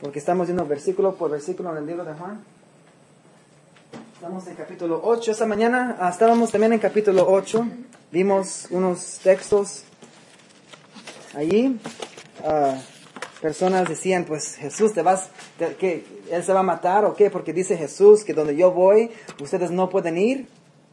porque estamos viendo versículo por versículo en el libro de Juan. Estamos en capítulo 8. Esta mañana estábamos también en capítulo 8. Vimos unos textos allí. Personas decían, pues Jesús, ¿que Él se va a matar o qué? Porque dice Jesús que donde yo voy, ustedes no pueden ir.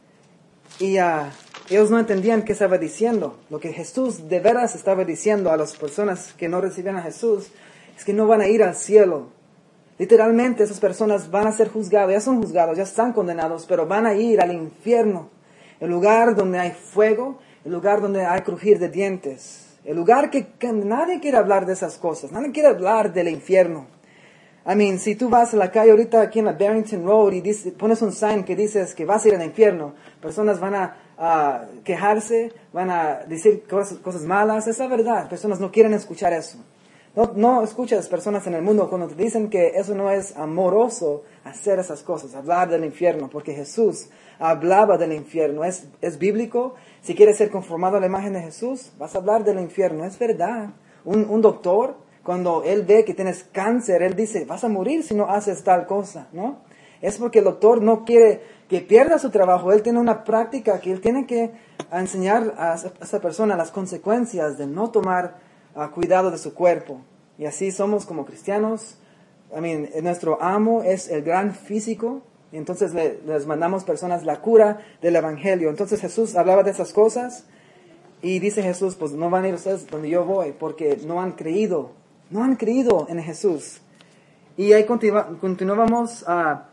Y ellos no entendían qué estaba diciendo. Lo que Jesús de veras estaba diciendo a las personas que no recibían a Jesús es que no van a ir al cielo. Literalmente esas personas van a ser juzgadas, ya son juzgados, ya están condenados, pero van a ir al infierno. El lugar donde hay fuego, el lugar donde hay crujir de dientes. El lugar que nadie quiere hablar de esas cosas, nadie quiere hablar del infierno. Si tú vas a la calle ahorita aquí en la Barrington Road y pones un sign que dices que vas a ir al infierno, personas van a quejarse, van a decir cosas malas, es la verdad, personas no quieren escuchar eso. No escuchas personas en el mundo cuando te dicen que eso no es amoroso hacer esas cosas, hablar del infierno, porque Jesús hablaba del infierno, es bíblico. Si quieres ser conformado a la imagen de Jesús, vas a hablar del infierno, es verdad. Un doctor, cuando él ve que tienes cáncer, él dice, vas a morir si no haces tal cosa, ¿no? Es porque el doctor no quiere que pierda su trabajo, él tiene una práctica que él tiene que enseñar a esa persona las consecuencias de no tomar cuidado de su cuerpo. Y así somos como cristianos. Nuestro amo es el gran físico, y entonces les mandamos personas la cura del evangelio. Entonces Jesús hablaba de esas cosas, y dice Jesús, pues no van a ir ustedes donde yo voy, porque no han creído en Jesús. Y ahí continuamos,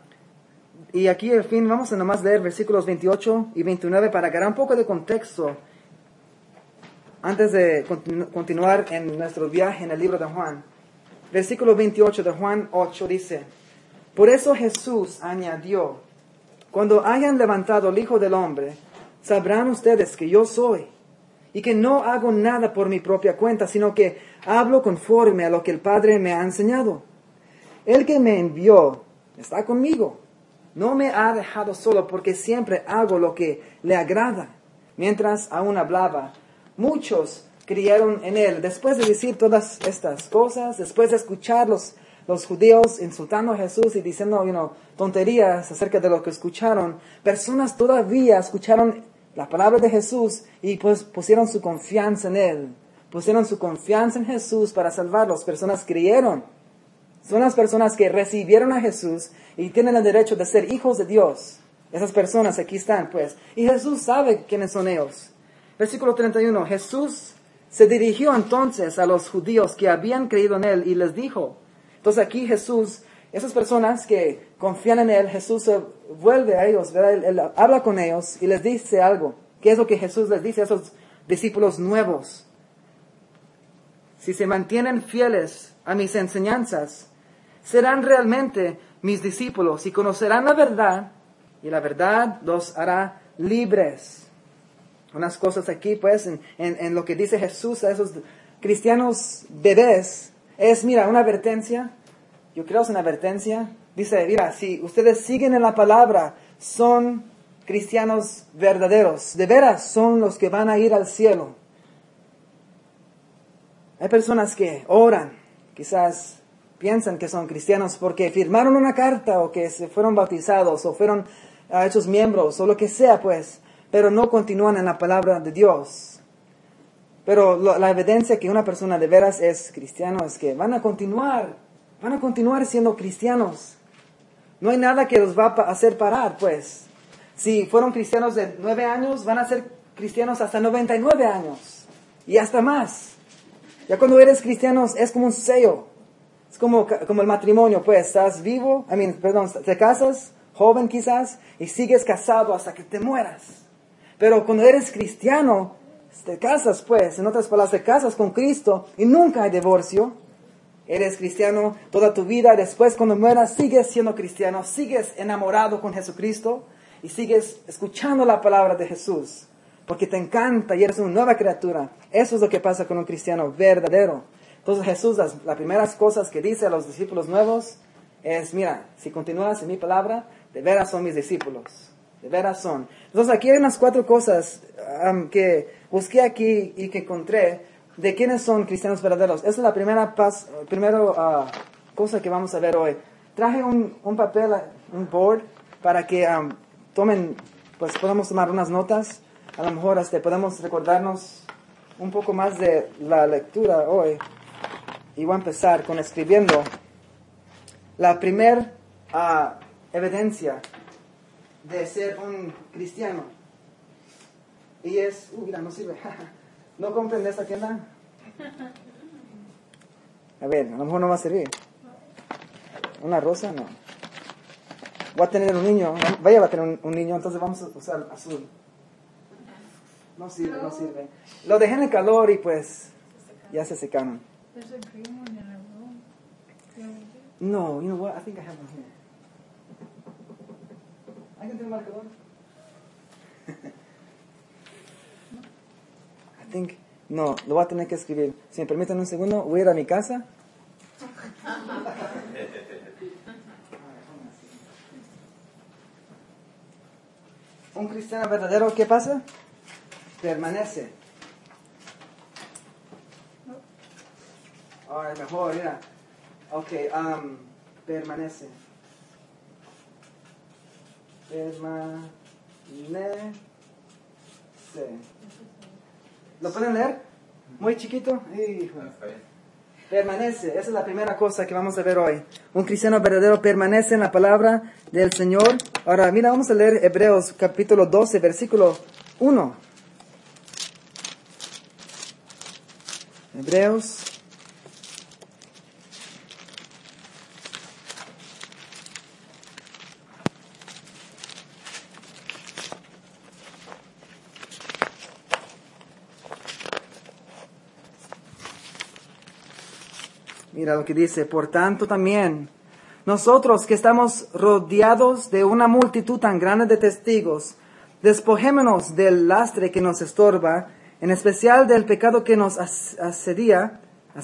y aquí al fin vamos a nomás leer versículos 28 y 29 para agarrar un poco de contexto antes de continuar en nuestro viaje en el libro de Juan. Versículo 28 de Juan 8 dice, por eso Jesús añadió, cuando hayan levantado el Hijo del Hombre, sabrán ustedes que yo soy, y que no hago nada por mi propia cuenta, sino que hablo conforme a lo que el Padre me ha enseñado. El que me envió está conmigo. No me ha dejado solo, porque siempre hago lo que le agrada. Mientras aún hablaba, muchos creyeron en él. Después de decir todas estas cosas, después de escuchar los judíos insultando a Jesús y diciendo, tonterías acerca de lo que escucharon, personas todavía escucharon la palabra de Jesús y pues pusieron su confianza en él. Pusieron su confianza en Jesús para salvarlos. Personas creyeron. Son las personas que recibieron a Jesús y tienen el derecho de ser hijos de Dios. Esas personas aquí están, pues. Y Jesús sabe quiénes son ellos. Versículo 31. Jesús se dirigió entonces a los judíos que habían creído en él y les dijo. Entonces aquí Jesús, esas personas que confían en él, Jesús se vuelve a ellos, ¿verdad? Él habla con ellos y les dice algo. ¿Qué es lo que Jesús les dice a esos discípulos nuevos? Si se mantienen fieles a mis enseñanzas, serán realmente mis discípulos y conocerán la verdad, y la verdad los hará libres. Unas cosas aquí, pues, en lo que dice Jesús a esos cristianos bebés, es, una advertencia. Yo creo que es una advertencia. Dice, si ustedes siguen en la palabra, son cristianos verdaderos. De veras, son los que van a ir al cielo. Hay personas que oran, quizás piensan que son cristianos porque firmaron una carta o que se fueron bautizados o fueron hechos miembros o lo que sea, pues, pero no continúan en la palabra de Dios. Pero la evidencia que una persona de veras es cristiano es que van a continuar siendo cristianos. No hay nada que los va a hacer parar, pues. Si fueron cristianos de 9 años, van a ser cristianos hasta 99 años y hasta más. Ya cuando eres cristiano es como un sello. Es como el matrimonio, pues, estás vivo, te casas, joven quizás, y sigues casado hasta que te mueras. Pero cuando eres cristiano, te casas, pues, en otras palabras, te casas con Cristo y nunca hay divorcio. Eres cristiano toda tu vida, después cuando mueras sigues siendo cristiano, sigues enamorado con Jesucristo y sigues escuchando la palabra de Jesús, porque te encanta y eres una nueva criatura. Eso es lo que pasa con un cristiano verdadero. Entonces Jesús, las primeras cosas que dice a los discípulos nuevos es, si continúas en mi palabra, de veras son mis discípulos. De veras son. Entonces aquí hay unas 4 cosas que busqué aquí y que encontré de quiénes son cristianos verdaderos. Esa es la primera cosa que vamos a ver hoy. Traje un papel, un board, para que tomen, pues podamos tomar unas notas. A lo mejor podemos recordarnos un poco más de la lectura hoy. Y voy a empezar con escribiendo la primera evidencia de ser un cristiano. Y es, mira, no sirve. ¿No compren de esta tienda? A ver, a lo mejor no va a servir. ¿Una rosa? No. Voy a tener un niño. Vaya, va a tener un niño, entonces vamos a usar azul. No sirve, no sirve. Lo dejé en el calor y pues ya se secaron. No, you know what? I think I have one here. ¿Alguien tiene un marcador? I think... No, lo voy a tener que escribir. Si me permiten un segundo, voy a ir a mi casa. Un cristiano verdadero, ¿qué pasa? Permanece. Ahora es mejor, mira. Ok, permanece. Permanece. ¿Lo pueden leer? Muy chiquito. Hijo. Permanece. Esa es la primera cosa que vamos a ver hoy. Un cristiano verdadero permanece en la palabra del Señor. Ahora, mira, vamos a leer Hebreos capítulo 12, versículo 1. Hebreos. Mira lo que dice, por tanto también, nosotros que estamos rodeados de una multitud tan grande de testigos, despojémonos del lastre que nos estorba, en especial del pecado que nos asedia,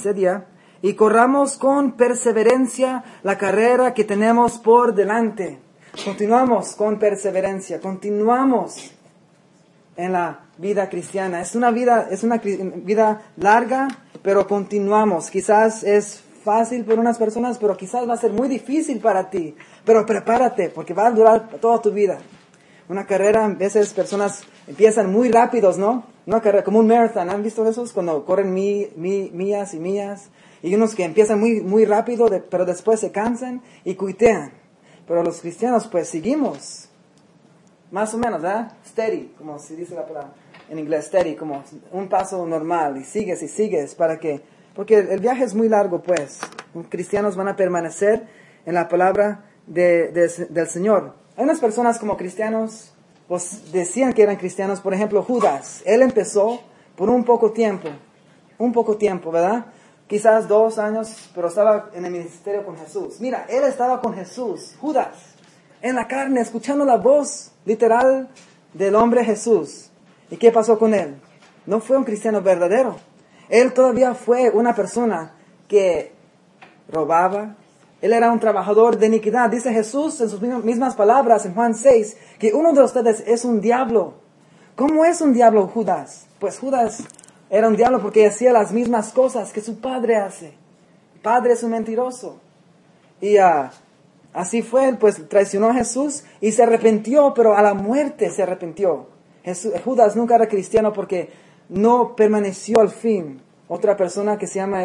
y corramos con perseverancia la carrera que tenemos por delante. Continuamos con perseverancia, continuamos en la vida cristiana. Es una vida larga, pero continuamos. Quizás es fácil para unas personas, pero quizás va a ser muy difícil para ti. Pero prepárate, porque va a durar toda tu vida. Una carrera, a veces personas empiezan muy rápidos, ¿no? Una carrera como un marathon. ¿Han visto esos? Cuando corren millas y millas. Y unos que empiezan muy rápido, pero después se cansan y cuitean. Pero los cristianos, pues, seguimos. Más o menos, ¿verdad? Steady, como se dice la palabra en inglés, steady, como un paso normal. Y sigues, porque el viaje es muy largo, pues. Los cristianos van a permanecer en la palabra del Señor. Hay unas personas como cristianos, pues decían que eran cristianos, por ejemplo, Judas. Él empezó por un poco tiempo, ¿verdad? Quizás 2 años, pero estaba en el ministerio con Jesús. Mira, él estaba con Jesús, Judas, en la carne, escuchando la voz literal del hombre Jesús. ¿Y qué pasó con él? No fue un cristiano verdadero. Él todavía fue una persona que robaba. Él era un trabajador de iniquidad. Dice Jesús en sus mismas palabras en Juan 6, que uno de ustedes es un diablo. ¿Cómo es un diablo Judas? Pues Judas era un diablo porque hacía las mismas cosas que su padre hace. El padre es un mentiroso. Y así fue, él pues traicionó a Jesús y se arrepintió, pero a la muerte se arrepintió. Judas nunca era cristiano porque no permaneció al fin. Otra persona que se llama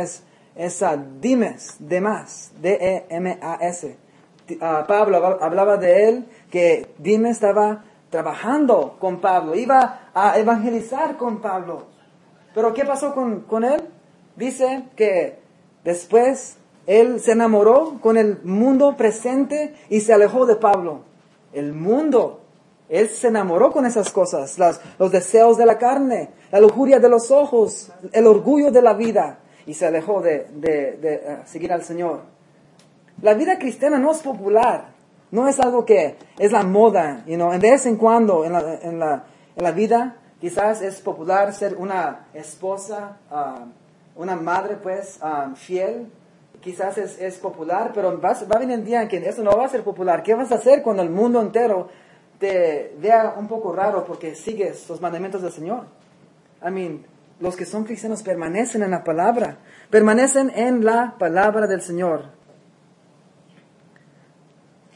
Demas, D-E-M-A-S. Pablo hablaba de él, que Demas estaba trabajando con Pablo, iba a evangelizar con Pablo. Pero ¿qué pasó con él? Dice que después él se enamoró con el mundo presente y se alejó de Pablo. El mundo, él se enamoró con esas cosas, los deseos de la carne, la lujuria de los ojos, el orgullo de la vida, y se alejó de seguir al Señor. La vida cristiana no es popular, no es algo que es la moda, de vez en cuando en la vida quizás es popular ser una esposa, una madre pues fiel. Quizás es popular, pero va a venir un día en que eso no va a ser popular. ¿Qué vas a hacer cuando el mundo entero te vea un poco raro porque sigues los mandamientos del Señor? Los que son cristianos permanecen en la palabra del Señor.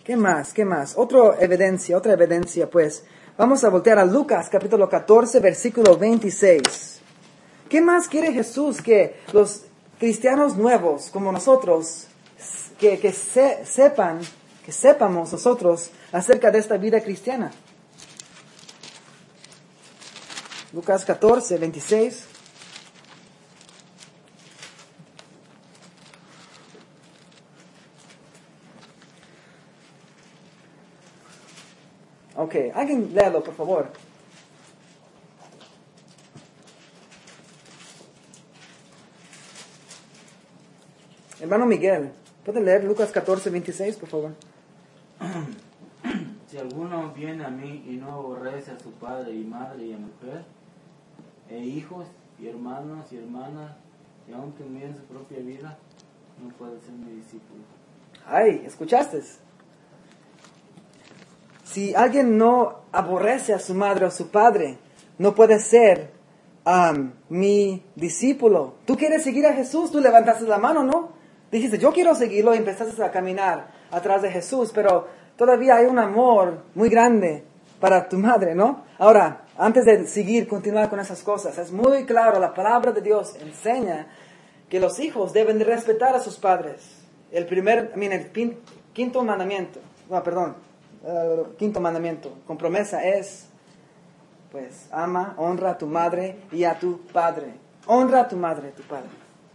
¿Qué más? ¿Qué más? Otra evidencia, pues. Vamos a voltear a Lucas, capítulo 14, versículo 26. ¿Qué más quiere Jesús que los cristianos nuevos, como nosotros, que sepamos nosotros acerca de esta vida cristiana? Lucas 14, 26. Ok, alguien léalo, por favor. Hermano Miguel, ¿puede leer Lucas 14, 26, por favor? Si alguno viene a mí y no aborrece a su padre y madre y a mujer, e hijos y hermanos y hermanas, y aun también su propia vida, no puede ser mi discípulo. Ay, ¿escuchaste? Si alguien no aborrece a su madre o a su padre, no puede ser mi discípulo. Tú quieres seguir a Jesús, tú levantaste la mano, ¿no? Dijiste, yo quiero seguirlo y empezaste a caminar atrás de Jesús, pero todavía hay un amor muy grande para tu madre, ¿no? Ahora, antes de continuar con esas cosas, es muy claro, la palabra de Dios enseña que los hijos deben de respetar a sus padres. El quinto mandamiento, quinto mandamiento con promesa es, pues, honra a tu madre y a tu padre. Honra a tu madre y a tu padre.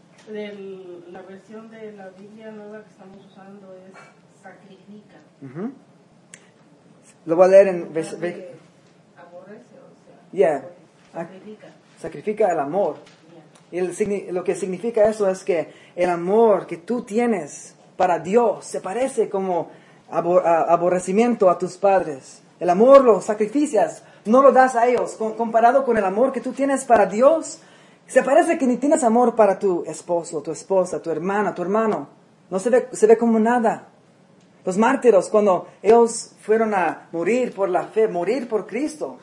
La versión de la Biblia nueva que estamos usando es sacrifica. Uh-huh. Lo voy a leer en... Aborrece, o sea, Yeah. sacrifica. Sacrifica el amor. Yeah. Y lo que significa eso es que el amor que tú tienes para Dios se parece como aborrecimiento a tus padres. El amor lo sacrificas, no lo das a ellos. Comparado con el amor que tú tienes para Dios, se parece que ni tienes amor para tu esposo, tu esposa, tu hermana, tu hermano. No se ve como nada. Los mártires, cuando ellos fueron a morir por la fe, morir por Cristo.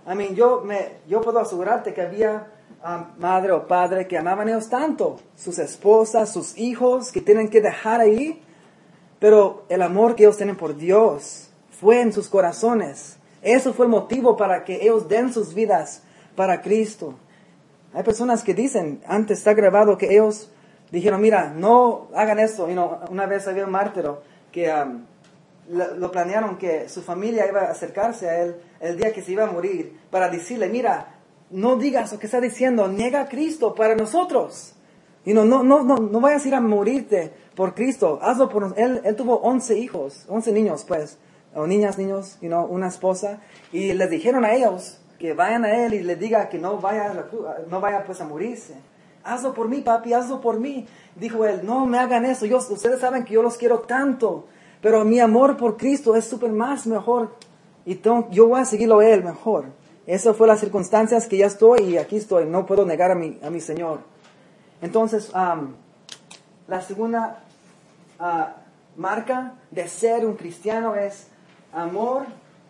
Yo puedo asegurarte que había madre o padre que amaban a ellos tanto. Sus esposas, sus hijos, que tienen que dejar ahí. Pero el amor que ellos tienen por Dios fue en sus corazones. Eso fue el motivo para que ellos den sus vidas para Cristo. Hay personas que dicen, antes está grabado que ellos dijeron, mira, no hagan esto. Una vez había un mártir que lo planearon que su familia iba a acercarse a él el día que se iba a morir para decirle, mira, no digas lo que está diciendo, niega a Cristo para nosotros. No vayas a ir a morirte por Cristo, hazlo por nosotros. Él tuvo 11 hijos, 11 niños pues, o niños, una esposa, y les dijeron a ellos que vayan a él y le diga que no vaya pues a morirse. Hazlo por mí, papi, hazlo por mí. Dijo él, no me hagan eso, ustedes saben que yo los quiero tanto, pero mi amor por Cristo es súper más mejor, y yo voy a seguirlo a él mejor. Esas fueron las circunstancias que ya estoy, y aquí estoy, no puedo negar a mi Señor. Entonces, la segunda marca de ser un cristiano es amor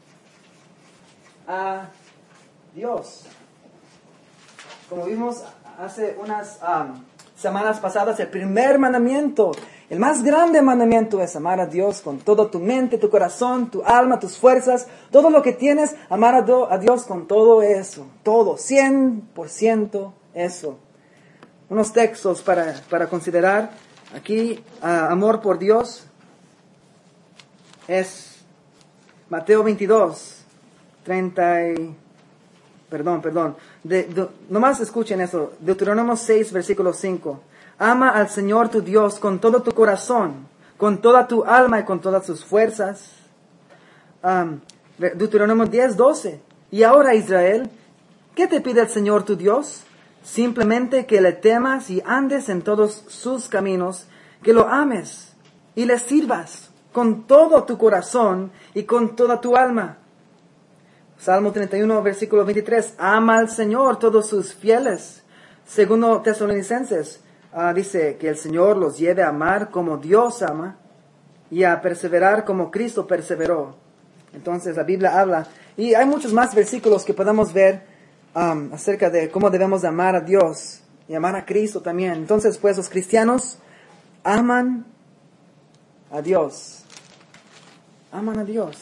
a Dios. Como vimos hace unas semanas pasadas, el primer mandamiento, el más grande mandamiento es amar a Dios con toda tu mente, tu corazón, tu alma, tus fuerzas, todo lo que tienes, amar a Dios con todo eso, todo, 100% eso. Unos textos para considerar aquí, amor por Dios, es Mateo 22, 30 nomás escuchen eso, Deuteronomio 6, versículo 5. Ama al Señor tu Dios con todo tu corazón, con toda tu alma y con todas tus fuerzas. Deuteronomio 10, 12. Y ahora, Israel, ¿qué te pide el Señor tu Dios? Simplemente que le temas y andes en todos sus caminos, que lo ames y le sirvas con todo tu corazón y con toda tu alma. Salmo 31, versículo 23. Ama al Señor todos sus fieles. Segundo Tesalonicenses dice que el Señor los lleve a amar como Dios ama y a perseverar como Cristo perseveró. Entonces la Biblia habla, y hay muchos más versículos que podemos ver acerca de cómo debemos de amar a Dios y amar a Cristo también. Entonces, pues, los cristianos aman a Dios. aman a Dios.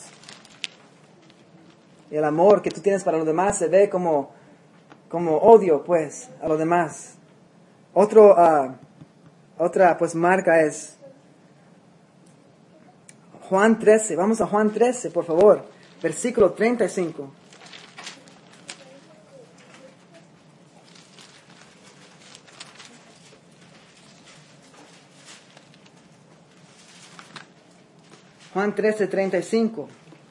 Y el amor que tú tienes para los demás se ve como odio, pues, a los demás. Otra, pues, marca es Juan 13. Vamos a Juan 13, por favor. Versículo 35. Juan 13, 35.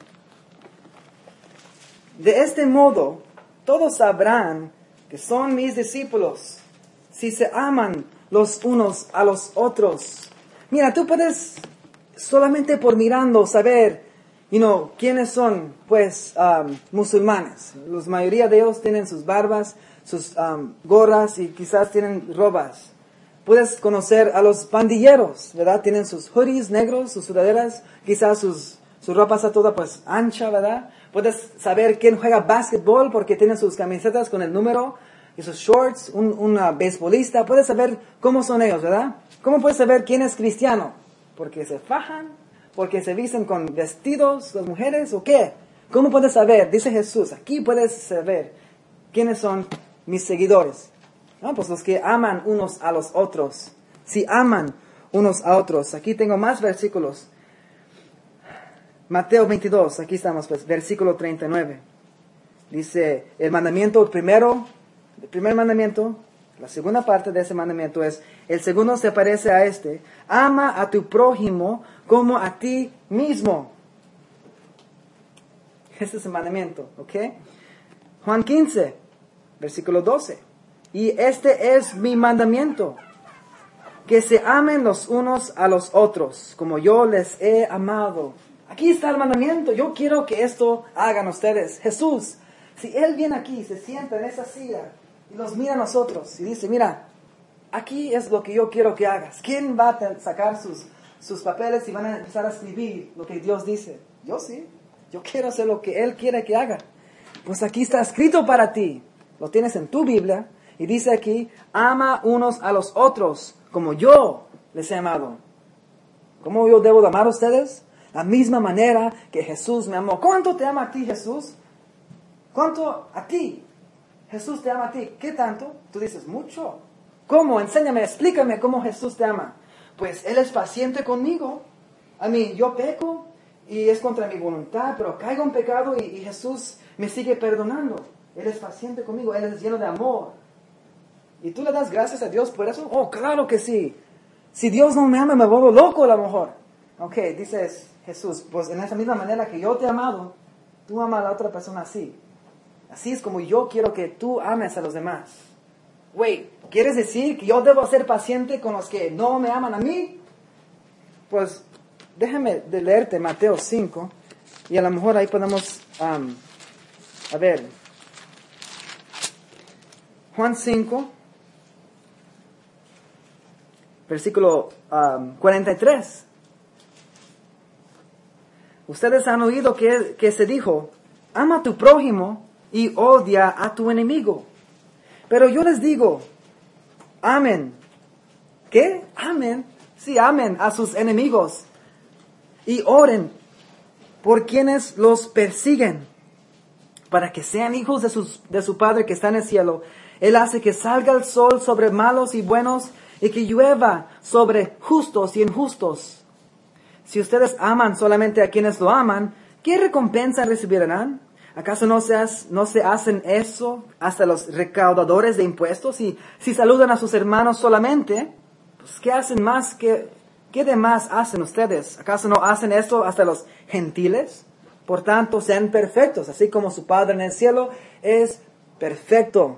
De este modo, todos sabrán que son mis discípulos, si se aman los unos a los otros. Mira, tú puedes solamente por mirando saber, quiénes son, pues, musulmanes. La mayoría de ellos tienen sus barbas, sus gorras y quizás tienen robas. Puedes conocer a los pandilleros, ¿verdad? Tienen sus hoodies negros, sus sudaderas, quizás su ropa está toda pues ancha, ¿verdad? Puedes saber quién juega básquetbol porque tienen sus camisetas con el número y sus shorts, un beisbolista. Puedes saber cómo son ellos, ¿verdad? ¿Cómo puedes saber quién es cristiano? ¿Porque se fajan? ¿Porque se visten con vestidos las mujeres o qué? ¿Cómo puedes saber? Dice Jesús, aquí puedes saber quiénes son mis seguidores. No, pues los que aman unos a los otros. Si aman unos a otros. Aquí tengo más versículos. Mateo 22, aquí estamos, pues, versículo 39. Dice, el primer mandamiento, la segunda parte de ese mandamiento es, el segundo se parece a este, ama a tu prójimo como a ti mismo. Ese es el mandamiento, ¿ok? Juan 15, versículo 12. Y este es mi mandamiento, que se amen los unos a los otros, como yo les he amado. Aquí está el mandamiento. Yo quiero que esto hagan ustedes. Jesús, si Él viene aquí, se sienta en esa silla y los mira a nosotros y dice, mira, aquí es lo que yo quiero que hagas. ¿Quién va a sacar sus papeles y van a empezar a escribir lo que Dios dice? Yo sí. Yo quiero hacer lo que Él quiere que haga. Pues aquí está escrito para ti. Lo tienes en tu Biblia. Y dice aquí, ama unos a los otros como yo les he amado. ¿Cómo yo debo de amar a ustedes? La misma manera que Jesús me amó. ¿Cuánto te ama a ti Jesús? ¿Cuánto a ti? Jesús te ama a ti. ¿Qué tanto? Tú dices, mucho. ¿Cómo? Enséñame, explícame cómo Jesús te ama. Pues Él es paciente conmigo. Yo peco y es contra mi voluntad, pero caigo en pecado y Jesús me sigue perdonando. Él es paciente conmigo, Él es lleno de amor. ¿Y tú le das gracias a Dios por eso? Oh, claro que sí. Si Dios no me ama, me vuelvo loco a lo mejor. Ok, dices Jesús, pues en esa misma manera que yo te he amado, tú amas a la otra persona así. Así es como yo quiero que tú ames a los demás. Wait, ¿quieres decir que yo debo ser paciente con los que no me aman a mí? Pues déjame de leerte Mateo 5 y a lo mejor ahí podemos, a ver, Juan 5, versículo 43. Ustedes han oído que se dijo, ama a tu prójimo y odia a tu enemigo. Pero yo les digo, amen. ¿Qué? Amen. Sí, amen a sus enemigos. Y oren por quienes los persiguen, para que sean hijos de su Padre que está en el cielo. Él hace que salga el sol sobre malos y buenos, y que llueva sobre justos y injustos. Si ustedes aman solamente a quienes lo aman, ¿qué recompensa recibirán? ¿Acaso no se hacen eso hasta los recaudadores de impuestos? Y si saludan a sus hermanos solamente, pues ¿qué hacen más? ¿Qué de más hacen ustedes? ¿Acaso no hacen esto hasta los gentiles? Por tanto, sean perfectos, así como su Padre en el cielo es perfecto.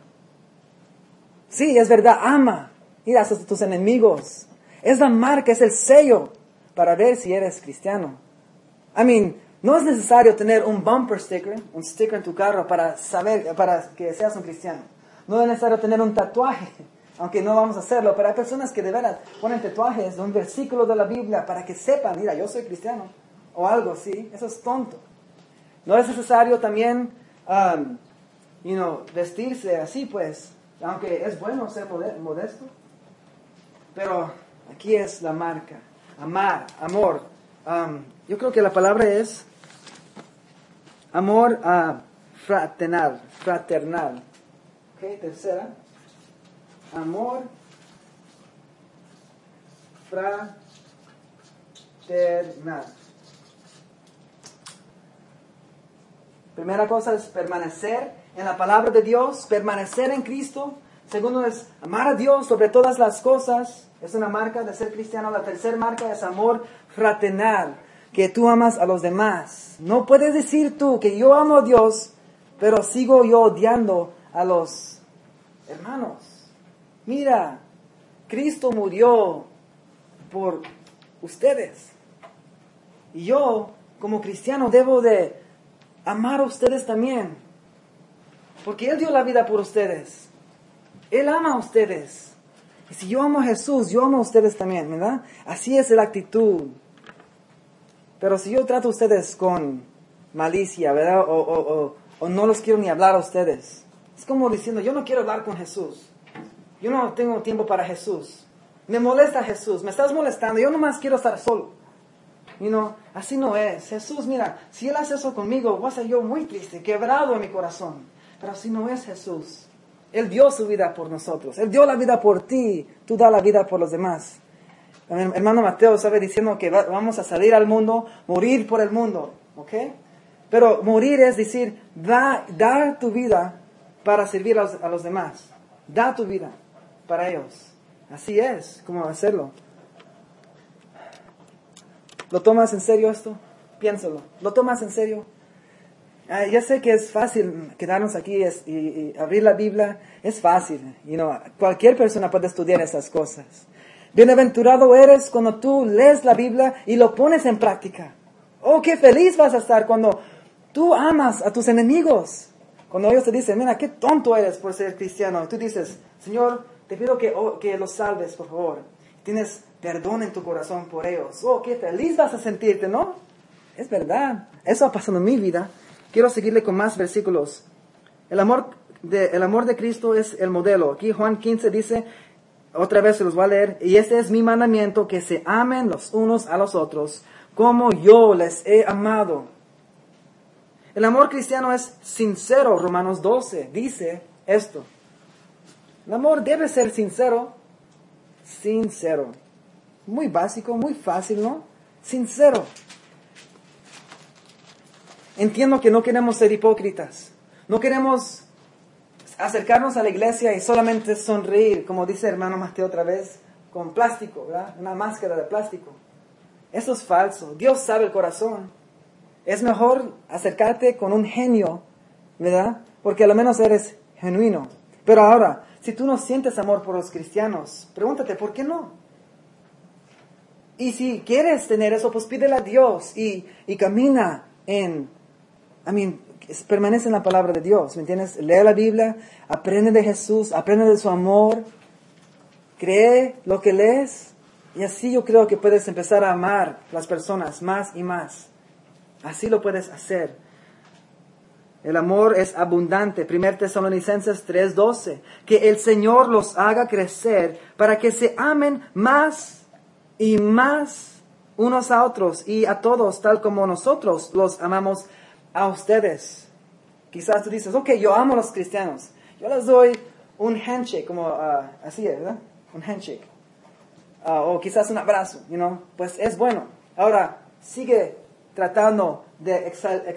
Sí, es verdad, ama. Mira a tus enemigos. Es la marca, es el sello para ver si eres cristiano. No es necesario tener un bumper sticker, un sticker en tu carro para que seas un cristiano. No es necesario tener un tatuaje, aunque no vamos a hacerlo, pero hay personas que de verdad ponen tatuajes de un versículo de la Biblia para que sepan, mira, yo soy cristiano, o algo así. Eso es tonto. No es necesario también, vestirse así, pues, aunque es bueno ser modesto. Pero aquí es la marca, amor. Yo creo que la palabra es amor fraternal. ¿Ok? Tercera. Amor fraternal. Primera cosa es permanecer en la palabra de Dios, permanecer en Cristo. Segundo es amar a Dios sobre todas las cosas. Es una marca de ser cristiano. La tercera marca es amor fraternal, que tú amas a los demás. No puedes decir tú que yo amo a Dios, pero sigo yo odiando a los hermanos. Mira, Cristo murió por ustedes. Y yo, como cristiano, debo de amar a ustedes también. Porque Él dio la vida por ustedes. Él ama a ustedes. Y si yo amo a Jesús, yo amo a ustedes también, ¿verdad? Así es la actitud. Pero si yo trato a ustedes con malicia, ¿verdad? O no los quiero ni hablar a ustedes. Es como diciendo, yo no quiero hablar con Jesús. Yo no tengo tiempo para Jesús. Me molesta Jesús, me estás molestando. Yo nomás quiero estar solo. Así no es. Jesús, mira, si Él hace eso conmigo, voy a ser yo muy triste, quebrado en mi corazón. Pero así no es Jesús. Él dio su vida por nosotros. Él dio la vida por ti. Tú da la vida por los demás. Hermano Mateo sabe diciendo que vamos a salir al mundo, morir por el mundo. ¿Ok? Pero morir es decir, dar tu vida para servir a los demás. Da tu vida para ellos. Así es como hacerlo. ¿Lo tomas en serio esto? Piénsalo. ¿Lo tomas en serio? Ya sé que es fácil quedarnos aquí y abrir la Biblia. Es fácil. Cualquier persona puede estudiar esas cosas. Bienaventurado eres cuando tú lees la Biblia y lo pones en práctica. Oh, qué feliz vas a estar cuando tú amas a tus enemigos. Cuando ellos te dicen, mira, qué tonto eres por ser cristiano. Y tú dices, Señor, te pido que los salves, por favor. Tienes perdón en tu corazón por ellos. Oh, qué feliz vas a sentirte, ¿no? Es verdad. Eso ha pasado en mi vida. Quiero seguirle con más versículos. El amor de Cristo es el modelo. Aquí Juan 15 dice, otra vez se los voy a leer, y este es mi mandamiento, que se amen los unos a los otros, como yo les he amado. El amor cristiano es sincero. Romanos 12 dice esto. El amor debe ser sincero. Sincero. Muy básico, muy fácil, ¿no? Sincero. Entiendo que no queremos ser hipócritas. No queremos acercarnos a la iglesia y solamente sonreír, como dice hermano Mateo otra vez, con plástico, ¿verdad? Una máscara de plástico. Eso es falso. Dios sabe el corazón. Es mejor acercarte con un genio, ¿verdad? Porque a lo menos eres genuino. Pero ahora, si tú no sientes amor por los cristianos, pregúntate, ¿por qué no? Y si quieres tener eso, pues pídele a Dios y camina permanece en la palabra de Dios, ¿me entiendes? Lee la Biblia, aprende de Jesús, aprende de su amor, cree lo que lees, y así yo creo que puedes empezar a amar las personas más y más. Así lo puedes hacer. El amor es abundante. 1 Tesalonicenses 3:12. Que el Señor los haga crecer para que se amen más y más unos a otros y a todos, tal como nosotros los amamos a ustedes. Quizás tú dices, ok, yo amo a los cristianos. Yo les doy un handshake, como así, ¿verdad? Un handshake. O quizás un abrazo, Pues es bueno. Ahora, sigue tratando de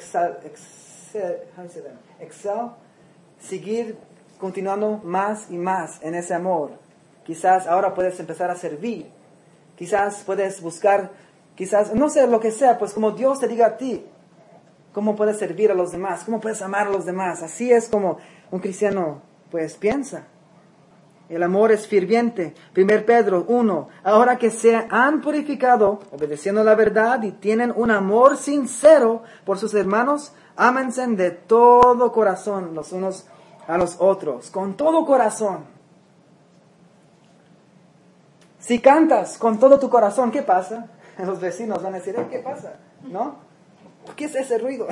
seguir continuando más y más en ese amor. Quizás ahora puedes empezar a servir. Quizás puedes buscar, no sé, lo que sea, pues como Dios te diga a ti. ¿Cómo puedes servir a los demás? ¿Cómo puedes amar a los demás? Así es como un cristiano, pues, piensa. El amor es ferviente. 1 Pedro 1. Ahora que se han purificado, obedeciendo la verdad, y tienen un amor sincero por sus hermanos, ámense de todo corazón los unos a los otros. Con todo corazón. Si cantas con todo tu corazón, ¿qué pasa? Los vecinos van a decir, ¿qué pasa? ¿No? ¿Qué es ese ruido?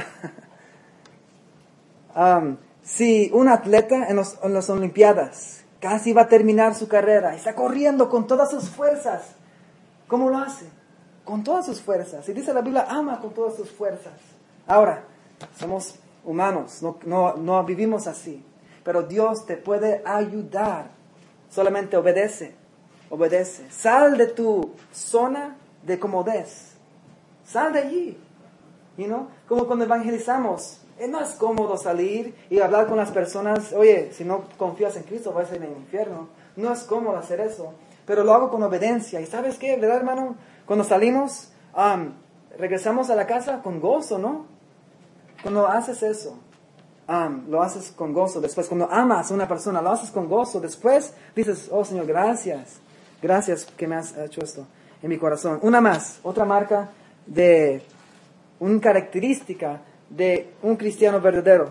Si un atleta en las Olimpiadas casi va a terminar su carrera y está corriendo con todas sus fuerzas, ¿cómo lo hace? con todas sus fuerzas. Y dice la Biblia, ama con todas sus fuerzas. Ahora, somos humanos, no vivimos así. Pero Dios te puede ayudar. Solamente obedece. Sal de tu zona de comodez. Sal de allí. Como cuando evangelizamos. No es cómodo salir y hablar con las personas. Oye, si no confías en Cristo vas a ir al infierno. No es cómodo hacer eso. Pero lo hago con obediencia. ¿Y sabes qué? ¿Verdad, hermano? Cuando salimos, regresamos a la casa con gozo, ¿no? Cuando haces eso, lo haces con gozo. Después, cuando amas a una persona, lo haces con gozo. Después dices, oh Señor, gracias. Gracias que me has hecho esto en mi corazón. Otra marca una característica de un cristiano verdadero.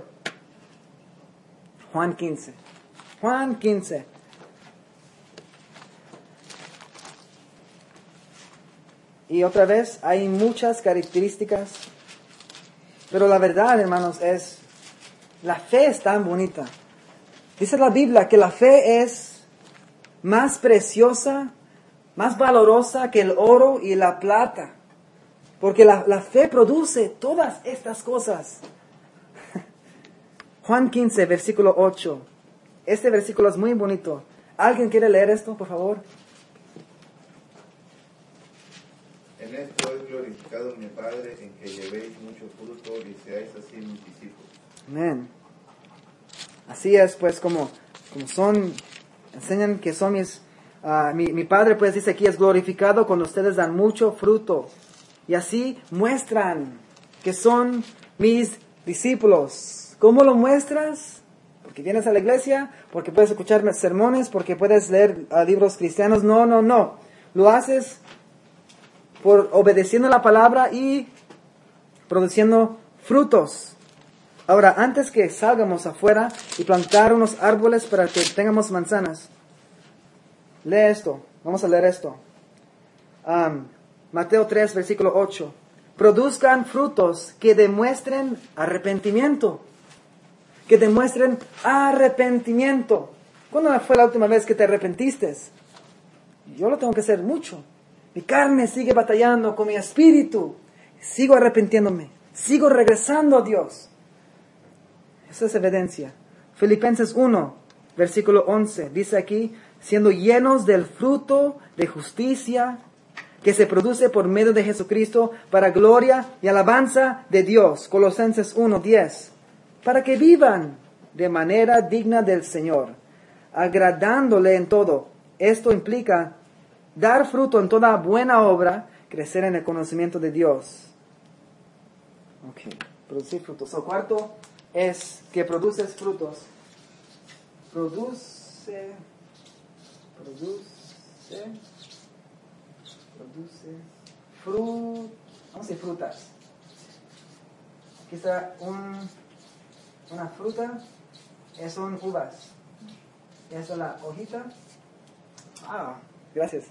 Juan 15. Y otra vez, hay muchas características. Pero la verdad, hermanos, la fe es tan bonita. Dice la Biblia que la fe es más preciosa, más valorosa que el oro y la plata. Porque la fe produce todas estas cosas. Juan 15, versículo 8. Este versículo es muy bonito. ¿Alguien quiere leer esto, por favor? En esto es glorificado mi Padre, en que llevéis mucho fruto y seáis así mis discípulos. Amén. Así es, pues, como enseñan que son mi Padre, pues, dice aquí, es glorificado cuando ustedes dan mucho fruto. Y así muestran que son mis discípulos. ¿Cómo lo muestras? Porque vienes a la iglesia, porque puedes escuchar sermones, porque puedes leer libros cristianos. No. Lo haces por obedeciendo la palabra y produciendo frutos. Ahora, antes que salgamos afuera y plantar unos árboles para que tengamos manzanas, lee esto. Vamos a leer esto. Mateo 3, versículo 8. Produzcan frutos que demuestren arrepentimiento. Que demuestren arrepentimiento. ¿Cuándo fue la última vez que te arrepentiste? Yo lo tengo que hacer mucho. Mi carne sigue batallando con mi espíritu. Sigo arrepintiéndome. Sigo regresando a Dios. Esa es evidencia. Filipenses 1, versículo 11. Dice aquí, siendo llenos del fruto de justicia que se produce por medio de Jesucristo para gloria y alabanza de Dios. Colosenses 1, 10. Para que vivan de manera digna del Señor, agradándole en todo. Esto implica dar fruto en toda buena obra, crecer en el conocimiento de Dios. Producir frutos. El cuarto es que produces frutos. Produce frutas. Aquí está una fruta, son uvas. Esa es la hojita. Gracias.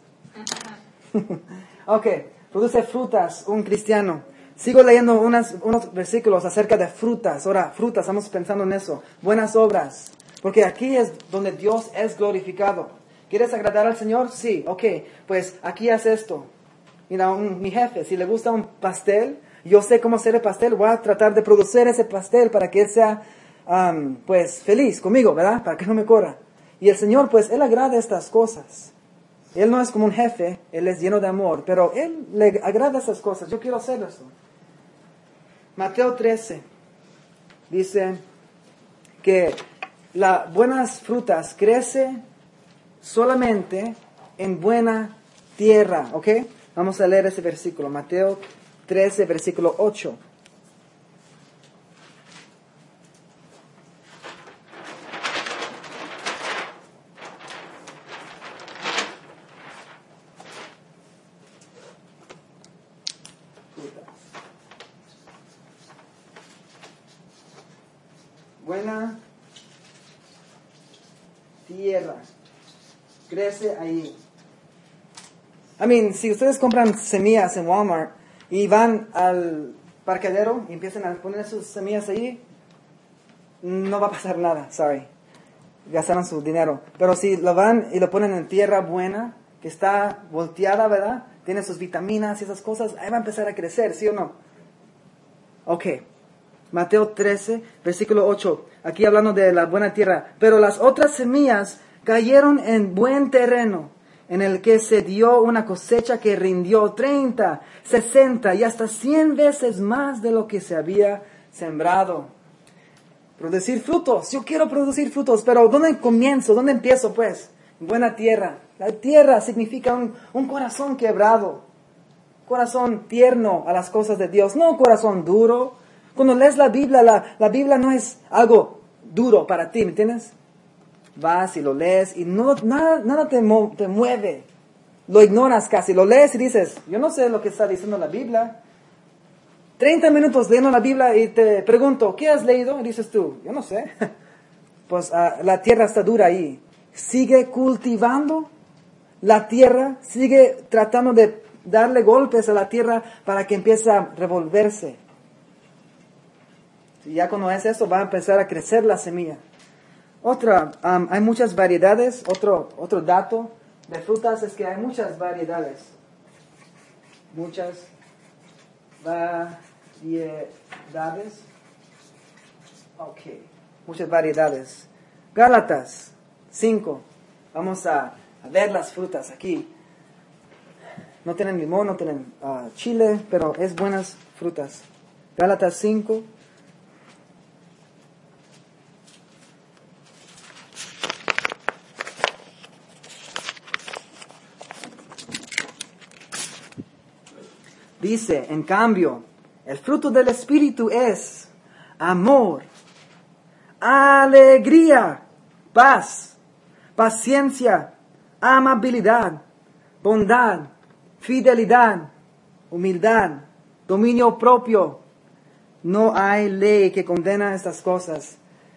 Produce frutas, un cristiano. Sigo leyendo unos versículos acerca de frutas. Ahora, frutas, estamos pensando en eso. Buenas obras. Porque aquí es donde Dios es glorificado. ¿Quieres agradar al Señor? Sí, pues aquí haz esto. Mira, mi jefe, si le gusta un pastel, yo sé cómo hacer el pastel, voy a tratar de producir ese pastel para que él sea, pues, feliz conmigo, ¿verdad? Para que no me corra. Y el Señor, pues, Él agrada estas cosas. Él no es como un jefe, Él es lleno de amor, pero Él le agrada esas cosas. Yo quiero hacer eso. Mateo 13 dice que las buenas frutas crecen solamente en buena tierra, ¿ok? Vamos a leer ese versículo, Mateo 13, versículo 8. Buena tierra. Crece ahí. Si ustedes compran semillas en Walmart y van al parqueadero y empiezan a poner sus semillas ahí, no va a pasar nada, gastaron su dinero. Pero si lo van y lo ponen en tierra buena, que está volteada, ¿verdad? tiene sus vitaminas y esas cosas, ahí va a empezar a crecer, ¿sí o no? Ok. Mateo 13, versículo 8. Aquí hablando de la buena tierra. Pero las otras semillas cayeron en buen terreno, en el que se dio una cosecha que rindió 30, 60 y hasta 100 veces más de lo que se había sembrado. Producir frutos. Yo quiero producir frutos, pero ¿dónde comienzo? ¿Dónde empiezo pues? Buena tierra. La tierra significa un corazón quebrado. Corazón tierno a las cosas de Dios. No un corazón duro. Cuando lees la Biblia, la Biblia no es algo duro para ti, ¿me entiendes? Vas y lo lees y nada te mueve. Lo ignoras casi. Lo lees y dices, yo no sé lo que está diciendo la Biblia. 30 minutos leyendo la Biblia y te pregunto, ¿qué has leído? Y dices tú, yo no sé. Pues la tierra está dura ahí. Sigue cultivando la tierra, sigue tratando de darle golpes a la tierra para que empiece a revolverse. Y ya cuando es eso, va a empezar a crecer la semilla. Hay muchas variedades. Otro dato de frutas es que hay muchas variedades. Muchas variedades. Ok. Muchas variedades. Gálatas 5. Vamos a ver las frutas aquí. No tienen limón, no tienen chile, pero es buenas frutas. Gálatas 5. Dice, en cambio, el fruto del Espíritu es amor, alegría, paz, paciencia, amabilidad, bondad, fidelidad, humildad, dominio propio. No hay ley que condena estas cosas.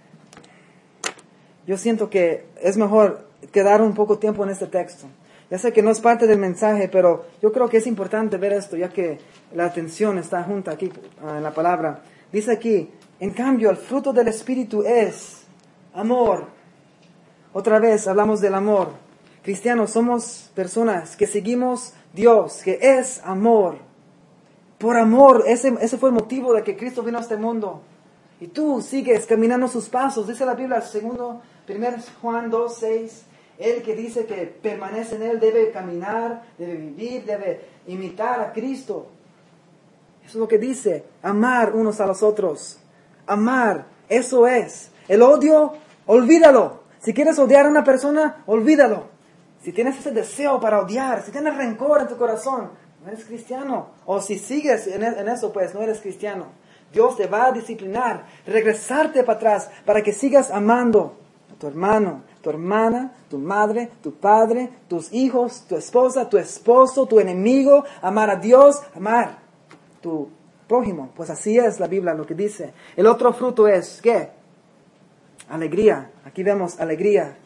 Yo siento que es mejor quedar un poco tiempo en este texto. Ya sé que no es parte del mensaje, pero yo creo que es importante ver esto, ya que la atención está junta aquí en la palabra. Dice aquí, en cambio, el fruto del Espíritu es amor. Otra vez hablamos del amor. Cristianos somos personas que seguimos Dios, que es amor. Por amor, ese fue el motivo de que Cristo vino a este mundo. Y tú sigues caminando sus pasos. Dice la Biblia, 1 Juan 2, 6. El que dice que permanece en Él debe caminar, debe vivir, debe imitar a Cristo. Eso es lo que dice, amar unos a los otros. Amar, eso es. El odio, olvídalo. Si quieres odiar a una persona, olvídalo. Si tienes ese deseo para odiar, si tienes rencor en tu corazón, no eres cristiano. O si sigues en eso, pues no eres cristiano. Dios te va a disciplinar, regresarte para atrás para que sigas amando a tu hermano, tu hermana, tu madre, tu padre, tus hijos, tu esposa, tu esposo, tu enemigo, amar a Dios, amar tu prójimo. Pues así es la Biblia lo que dice. El otro fruto es, ¿qué? Alegría. Aquí vemos alegría.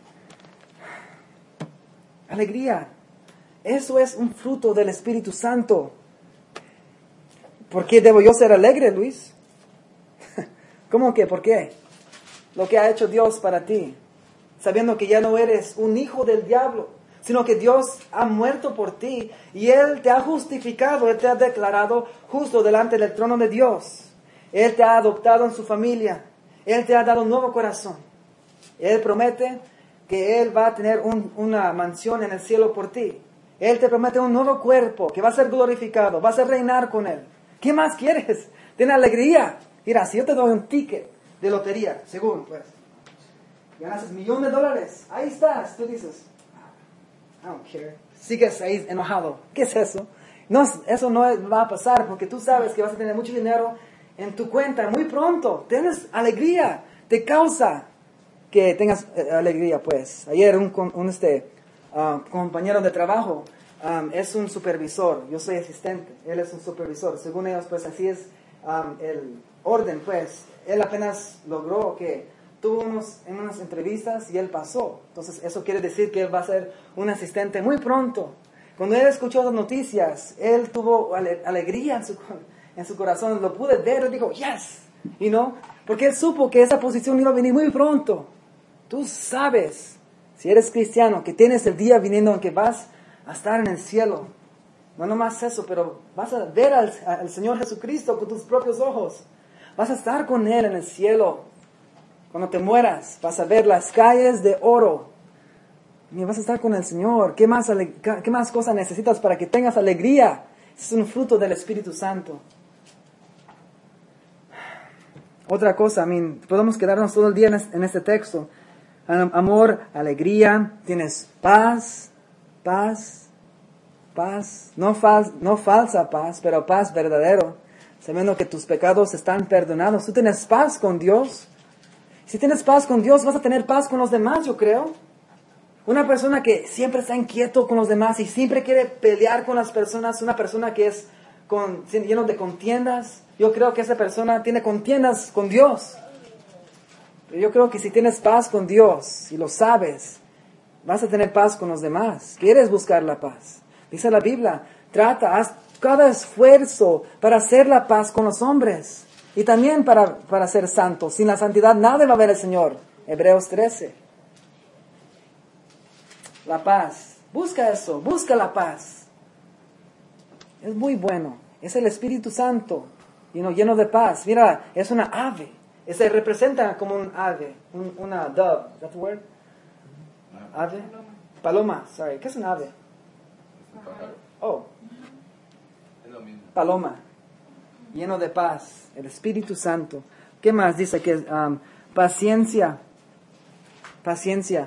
Alegría. Eso es un fruto del Espíritu Santo. ¿Por qué debo yo ser alegre, Luis? ¿Cómo que? ¿Por qué? Lo que ha hecho Dios para ti. Sabiendo que ya no eres un hijo del diablo, sino que Dios ha muerto por ti y Él te ha justificado, Él te ha declarado justo delante del trono de Dios. Él te ha adoptado en su familia, Él te ha dado un nuevo corazón. Él promete que Él va a tener una mansión en el cielo por ti. Él te promete un nuevo cuerpo que va a ser glorificado, vas a reinar con Él. ¿Qué más quieres? Ten alegría. Mira, si yo te doy un ticket de lotería, según pues, ganas $1,000,000. Ahí estás. Tú dices, I don't care. Sigues ahí enojado. ¿Qué es eso? No, eso no va a pasar porque tú sabes que vas a tener mucho dinero en tu cuenta muy pronto. Tienes alegría. Te causa que tengas alegría, pues. Ayer un compañero de trabajo es un supervisor. Yo soy asistente. Él es un supervisor. Según ellos, pues así es el orden, pues. Él apenas logró que tuvo en unas entrevistas y él pasó. Entonces eso quiere decir que él va a ser un asistente muy pronto. Cuando él escuchó las noticias, él tuvo alegría en su corazón. Lo pude ver, él dijo, yes, porque él supo que esa posición iba a venir muy pronto. Tú sabes, si eres cristiano, que tienes el día viniendo en que vas a estar en el cielo. No nomás eso, pero vas a ver al Señor Jesucristo con tus propios ojos. Vas a estar con Él en el cielo. Cuando te mueras, vas a ver las calles de oro. Y vas a estar con el Señor. ¿Qué más cosas necesitas para que tengas alegría? Es un fruto del Espíritu Santo. Otra cosa, podemos quedarnos todo el día en este texto. Amor, alegría, tienes paz. No falsa paz, pero paz verdadero. Sabiendo que tus pecados están perdonados. Tú tienes paz con Dios. Si tienes paz con Dios, vas a tener paz con los demás, yo creo. Una persona que siempre está inquieto con los demás y siempre quiere pelear con las personas, una persona que es lleno de contiendas, yo creo que esa persona tiene contiendas con Dios. Pero yo creo que si tienes paz con Dios y lo sabes, vas a tener paz con los demás. Quieres buscar la paz. Dice la Biblia, haz cada esfuerzo para hacer la paz con los hombres y también para ser santos. Sin la santidad nadie va a ver al Señor. Hebreos 13. La paz. Busca eso, busca la paz. Es muy bueno. Es el Espíritu Santo, lleno de paz. Mira, es una ave. Se representa como un ave, una dove. ¿Es that the word? Ave. Paloma, sorry. ¿Qué es un ave? Oh. Es lo mismo. Paloma. Lleno de paz. El Espíritu Santo. ¿Qué más dice? Que paciencia. Paciencia.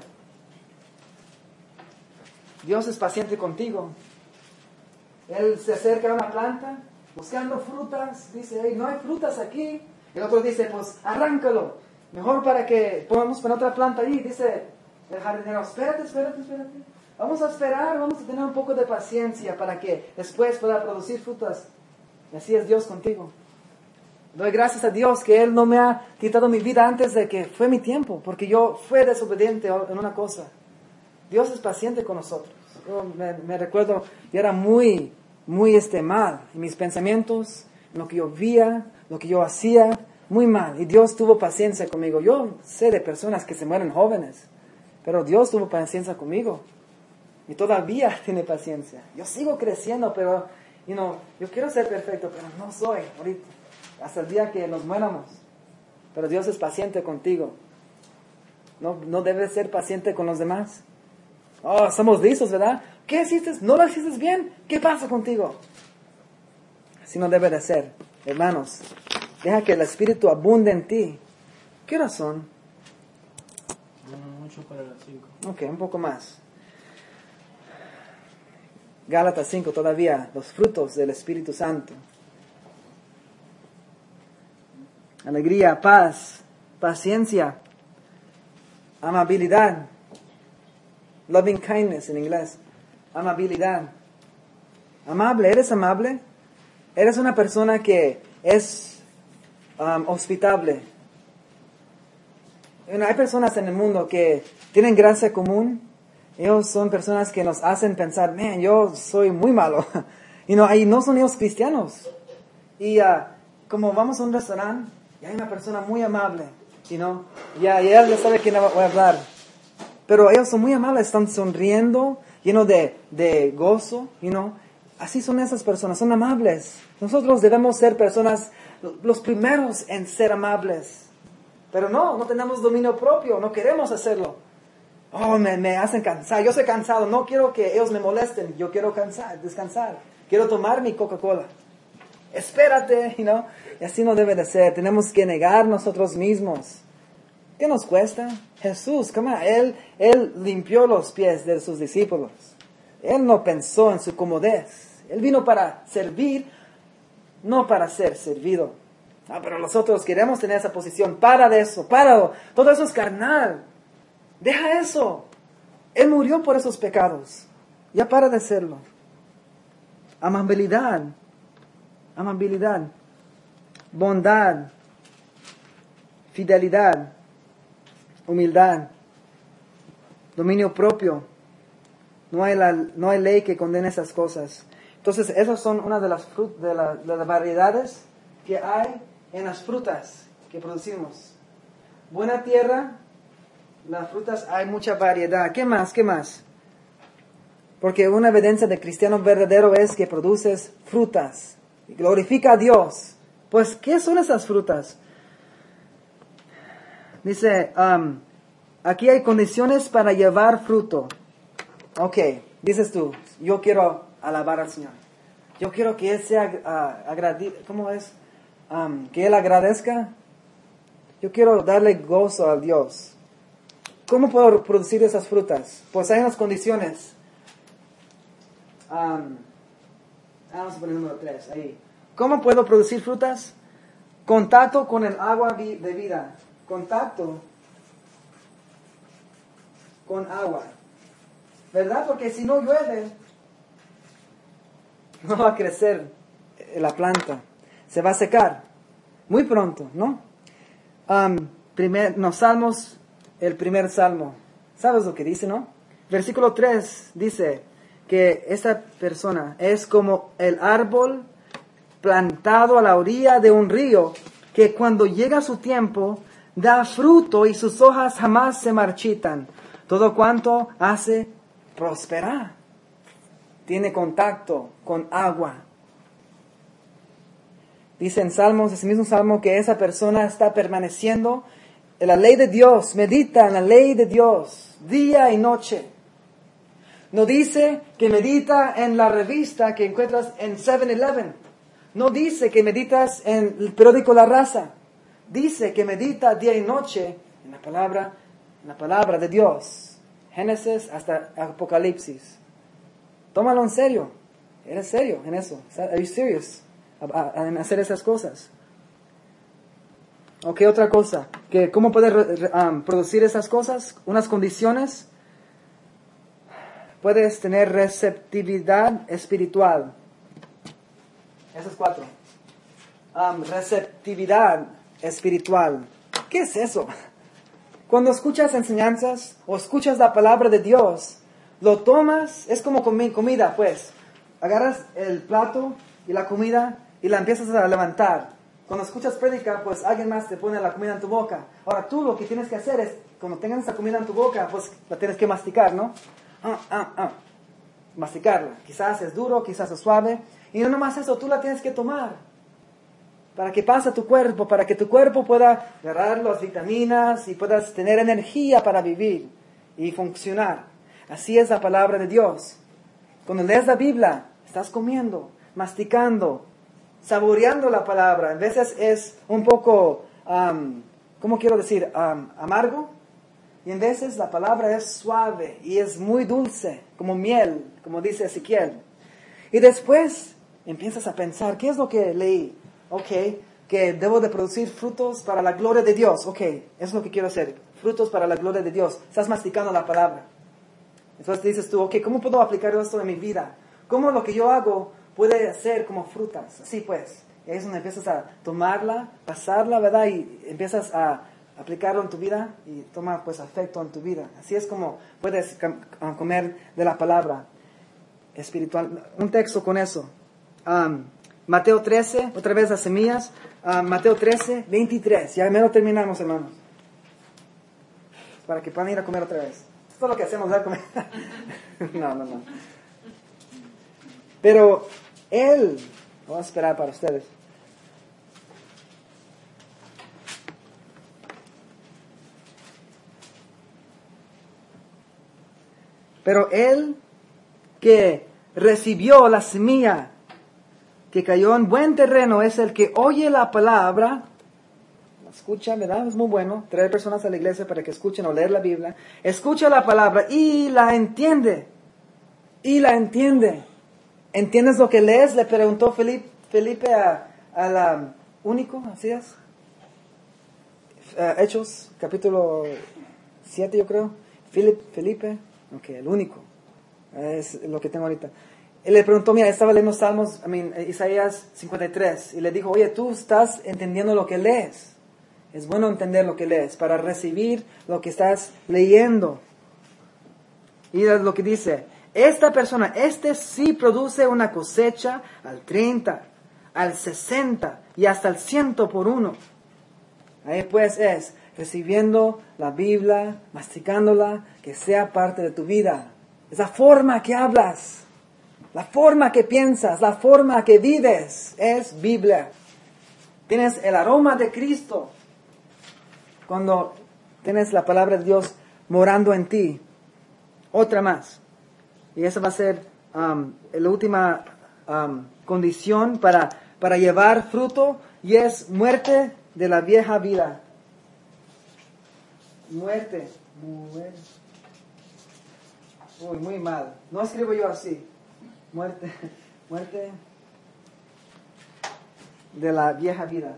Dios es paciente contigo. Él se acerca a una planta buscando frutas. Dice, hey, no hay frutas aquí. El otro dice, pues arráncalo. Mejor para que podamos poner otra planta ahí. Dice el jardinero, espérate. Vamos a esperar, vamos a tener un poco de paciencia para que después pueda producir frutas. Y así es Dios contigo. Doy gracias a Dios que Él no me ha quitado mi vida antes de que fue mi tiempo, porque yo fui desobediente en una cosa. Dios es paciente con nosotros. Yo me recuerdo, yo era muy mal en mis pensamientos, en lo que yo veía, lo que yo hacía, muy mal. Y Dios tuvo paciencia conmigo. Yo sé de personas que se mueren jóvenes, pero Dios tuvo paciencia conmigo. Y todavía tiene paciencia. Yo sigo creciendo, pero, yo quiero ser perfecto, pero no soy ahorita. Hasta el día que nos muéramos. Pero Dios es paciente contigo. No debes ser paciente con los demás. Oh, somos listos, ¿verdad? ¿Qué hiciste? ¿No lo hiciste bien? ¿Qué pasa contigo? Así no debe de ser. Hermanos, deja que el Espíritu abunde en ti. ¿Qué horas son? 8 para las 5. Ok, un poco más. Gálatas 5 todavía, los frutos del Espíritu Santo. Alegría, paz, paciencia, amabilidad. Loving kindness en inglés. Amabilidad. Amable, ¿eres amable? ¿Eres una persona que es hospitable? Hay personas en el mundo que tienen gracia común. Ellos son personas que nos hacen pensar, man, yo soy muy malo. Y no son ellos cristianos. Y como vamos a un restaurante, y hay una persona muy amable, y él ya sabe quién va a hablar. Pero ellos son muy amables, están sonriendo, llenos de gozo, Así son esas personas, son amables. Nosotros debemos ser personas, los primeros en ser amables. Pero no tenemos dominio propio, no queremos hacerlo. Oh, me hacen cansar, yo soy cansado, no quiero que ellos me molesten, yo quiero descansar, quiero tomar mi Coca-Cola. Espérate, Y así no debe de ser, tenemos que negar nosotros mismos. ¿Qué nos cuesta? Jesús, Él limpió los pies de sus discípulos. Él no pensó en su comodez. Él vino para servir, no para ser servido. Pero nosotros queremos tener esa posición. Para de eso, todo eso es carnal. Deja eso. Él murió por esos pecados. Ya para de hacerlo. Amabilidad. Bondad. Fidelidad. Humildad. Dominio propio. No hay ley que condene esas cosas. Entonces, esas son una de las variedades que hay en las frutas que producimos. Buena tierra, las frutas hay mucha variedad. ¿Qué más? Porque una evidencia de cristiano verdadero es que produces frutas. Y glorifica a Dios. Pues, ¿qué son esas frutas? Dice, aquí hay condiciones para llevar fruto. Ok, dices tú, yo quiero alabar al Señor. Yo quiero que Él sea ¿cómo es? Que Él agradezca. Yo quiero darle gozo a Dios. ¿Cómo puedo producir esas frutas? Pues hay unas condiciones. Vamos a poner el número 3 ahí. ¿Cómo puedo producir frutas? Contacto con el agua de vida. Contacto con agua. ¿Verdad? Porque si no llueve, no va a crecer la planta. Se va a secar. Muy pronto, ¿no? Salmos, el primer salmo. ¿Sabes lo que dice, no? Versículo 3 dice que esta persona es como el árbol plantado a la orilla de un río, que cuando llega su tiempo, da fruto y sus hojas jamás se marchitan. Todo cuanto hace prosperar. Tiene contacto con agua. Dice en Salmos, ese mismo Salmo, que esa persona está permaneciendo en la ley de Dios, medita en la ley de Dios, día y noche. No dice que medita en la revista que encuentras en 7-Eleven. No dice que meditas en el periódico La Raza. Dice que medita día y noche en la palabra de Dios. Génesis hasta Apocalipsis. Tómalo en serio. ¿Eres serio en eso? Are you serious en hacer esas cosas? Ok, otra cosa. ¿Cómo puedes producir esas cosas? Unas condiciones. Puedes tener receptividad espiritual. Esos 4. Receptividad espiritual. ¿Qué es eso? Cuando escuchas enseñanzas o escuchas la palabra de Dios, lo tomas, es como comida, pues. Agarras el plato y la comida y la empiezas a levantar. Cuando escuchas prédica, pues alguien más te pone la comida en tu boca. Ahora tú lo que tienes que hacer es, cuando tengas esa comida en tu boca, pues la tienes que masticar, ¿no? Masticarla. Quizás es duro, quizás es suave. Y no nomás eso, tú la tienes que tomar. Para que pase a tu cuerpo, para que tu cuerpo pueda agarrar las vitaminas y puedas tener energía para vivir y funcionar. Así es la palabra de Dios. Cuando lees la Biblia, estás comiendo, masticando, saboreando la palabra. A veces es un poco, ¿cómo quiero decir? Amargo. Y en veces la palabra es suave y es muy dulce, como miel, como dice Ezequiel. Y después empiezas a pensar, ¿qué es lo que leí? Ok, que debo de producir frutos para la gloria de Dios. Ok, eso es lo que quiero hacer, frutos para la gloria de Dios. Estás masticando la palabra. Entonces dices tú, ok, ¿cómo puedo aplicar esto en mi vida? ¿Cómo lo que yo hago puede ser como frutas? Así pues, y ahí es donde empiezas a tomarla, pasarla, ¿verdad? Y empiezas a aplicarlo en tu vida y toma pues efecto en tu vida. Así es como puedes comer de la palabra espiritual. Un texto con eso. Mateo 13, otra vez las semillas. Mateo 13, 23. Ya menos terminamos, hermanos. Para que puedan ir a comer otra vez. Esto es lo que hacemos, ¿verdad? Comer. No. Pero Él, vamos a esperar para ustedes. Pero Él que recibió la semilla que cayó en buen terreno es el que oye la palabra, la escucha, ¿verdad? Es muy bueno traer personas a la iglesia para que escuchen o leer la Biblia. Escucha la palabra y la entiende. ¿Entiendes lo que lees? Le preguntó Felipe a la único, ¿así es? Hechos, capítulo 7 yo creo. Felipe, ok, el único. Es lo que tengo ahorita. Él le preguntó, mira, estaba leyendo Isaías 53, y le dijo, oye, tú estás entendiendo lo que lees. Es bueno entender lo que lees para recibir lo que estás leyendo. Y es lo que dice, esta persona, sí produce una cosecha al 30, al 60 y hasta al 100 por uno. Ahí pues es recibiendo la Biblia, masticándola, que sea parte de tu vida. Es la forma que hablas, la forma que piensas, la forma que vives. Es Biblia. Tienes el aroma de Cristo cuando tienes la palabra de Dios morando en ti. Otra más. Y esa va a ser la última condición para llevar fruto, y es muerte de la vieja vida. Muerte. Uy, muy mal. No escribo yo así. Muerte de la vieja vida.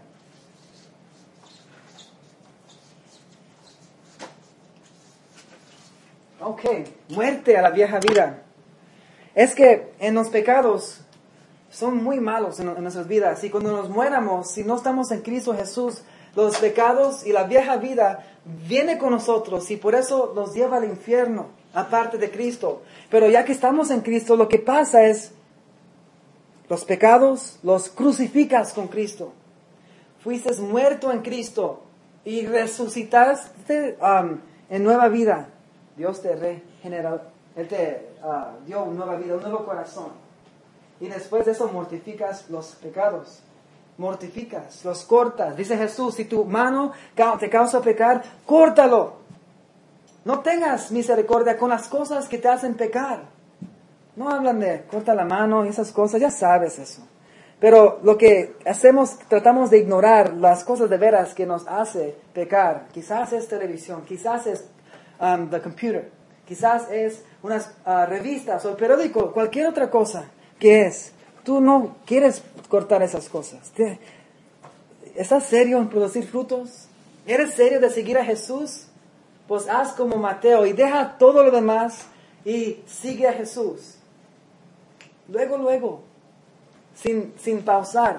Ok, muerte a la vieja vida. Es que en los pecados son muy malos en nuestras vidas. Y cuando nos muéramos, si no estamos en Cristo Jesús, los pecados y la vieja vida viene con nosotros y por eso nos lleva al infierno, aparte de Cristo. Pero ya que estamos en Cristo, lo que pasa es, los pecados los crucificas con Cristo. Fuiste muerto en Cristo y resucitaste en nueva vida. Dios te regeneró, Él te dio una nueva vida, un nuevo corazón. Y después de eso mortificas los pecados. Mortificas, los cortas. Dice Jesús, si tu mano te causa pecar, córtalo. No tengas misericordia con las cosas que te hacen pecar. No hablan de corta la mano y esas cosas, ya sabes eso. Pero lo que hacemos, tratamos de ignorar las cosas de veras que nos hace pecar. Quizás es televisión, quizás es the computer, quizás es unas revistas o el periódico, cualquier otra cosa que es. Tú no quieres cortar esas cosas. ¿Estás serio en producir frutos? ¿Eres serio de seguir a Jesús? Pues haz como Mateo y deja todo lo demás y sigue a Jesús. Luego, sin pausar.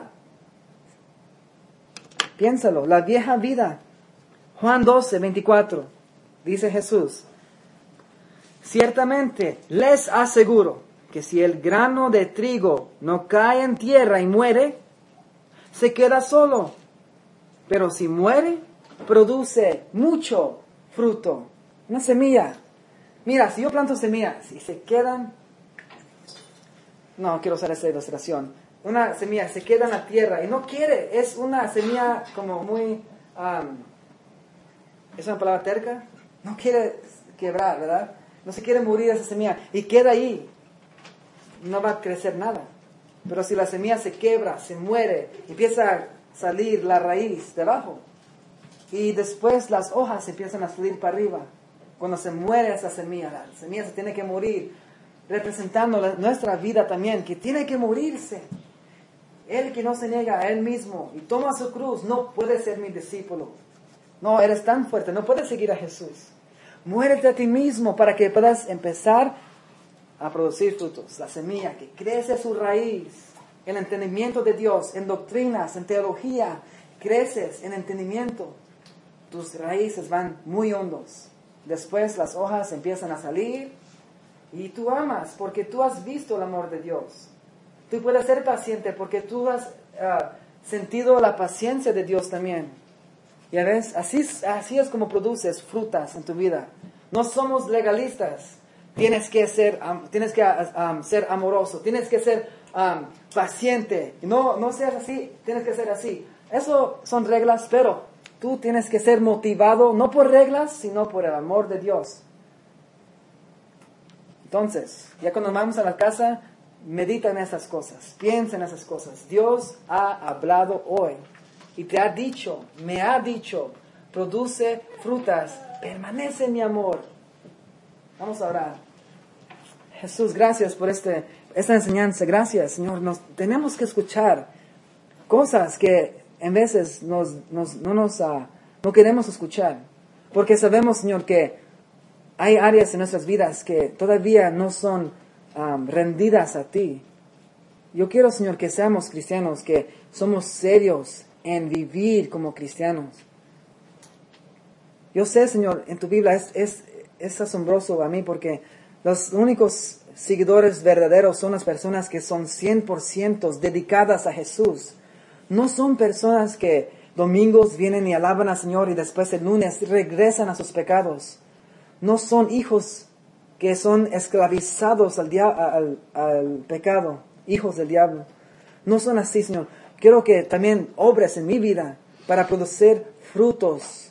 Piénsalo, la vieja vida. Juan 12, 24, dice Jesús: ciertamente les aseguro que si el grano de trigo no cae en tierra y muere, se queda solo. Pero si muere, produce mucho fruto. Una semilla. Mira, si yo planto semillas y se quedan... No quiero usar esa ilustración. Una semilla se queda en la tierra y no quiere. Es una semilla como muy... ¿es una palabra terca? No quiere quebrar, ¿verdad? No se quiere morir esa semilla y queda ahí. No va a crecer nada. Pero si la semilla se quebra, se muere, empieza a salir la raíz de abajo. Y después las hojas empiezan a salir para arriba. Cuando se muere esa semilla, la semilla se tiene que morir, representando nuestra vida también, que tiene que morirse. El que no se niega a él mismo y toma su cruz no puede ser mi discípulo. No, eres tan fuerte, no puedes seguir a Jesús. Muérete a ti mismo para que puedas empezar a producir frutos. La semilla que crece su raíz en entendimiento de Dios, en doctrinas, en teología, creces en entendimiento. Tus raíces van muy hondos. Después las hojas empiezan a salir y tú amas porque tú has visto el amor de Dios. Tú puedes ser paciente porque tú has sentido la paciencia de Dios también. ¿Ya ves? Así es como produces frutas en tu vida. No somos legalistas. Tienes que ser amoroso, tienes que ser paciente. No seas así, tienes que ser así. Eso son reglas, pero tú tienes que ser motivado, no por reglas, sino por el amor de Dios. Entonces, ya cuando vamos a la casa, medita en esas cosas, piensa en esas cosas. Dios ha hablado hoy y te ha dicho, me ha dicho, produce frutas, permanece en mi amor. Vamos a orar. Jesús, gracias por esta enseñanza. Gracias, Señor. Tenemos que escuchar cosas que en veces no queremos escuchar. Porque sabemos, Señor, que hay áreas en nuestras vidas que todavía no son rendidas a ti. Yo quiero, Señor, que seamos cristianos, que somos serios en vivir como cristianos. Yo sé, Señor, en tu Biblia es asombroso a mí porque los únicos seguidores verdaderos son las personas que son 100% dedicadas a Jesús. No son personas que domingos vienen y alaban al Señor y después el lunes regresan a sus pecados. No son hijos que son esclavizados al pecado, hijos del diablo. No son así, Señor. Quiero que también obres en mi vida para producir frutos.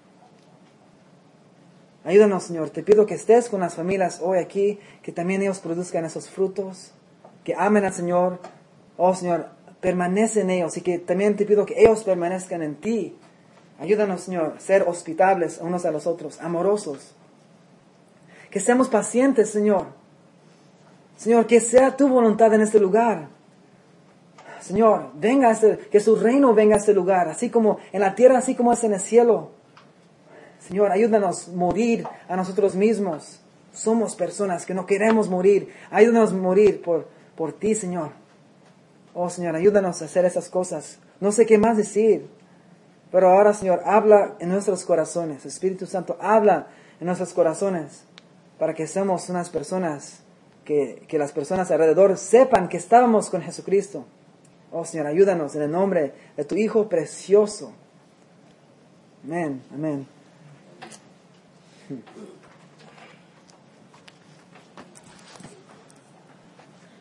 Ayúdanos, Señor. Te pido que estés con las familias hoy aquí, que también ellos produzcan esos frutos, que amen al Señor. Oh, Señor, permanece en ellos y que también te pido que ellos permanezcan en ti. Ayúdanos, Señor, a ser hospitables unos a los otros, amorosos. Que seamos pacientes, Señor. Señor, que sea tu voluntad en este lugar. Señor, que su reino venga a este lugar, así como en la tierra, así como es en el cielo. Señor, ayúdanos a morir a nosotros mismos. Somos personas que no queremos morir. Ayúdanos a morir por ti, Señor. Oh, Señor, ayúdanos a hacer esas cosas. No sé qué más decir. Pero ahora, Señor, habla en nuestros corazones. Espíritu Santo, habla en nuestros corazones para que seamos unas personas, que las personas alrededor sepan que estábamos con Jesucristo. Oh, Señor, ayúdanos en el nombre de tu Hijo precioso. Amén, amén.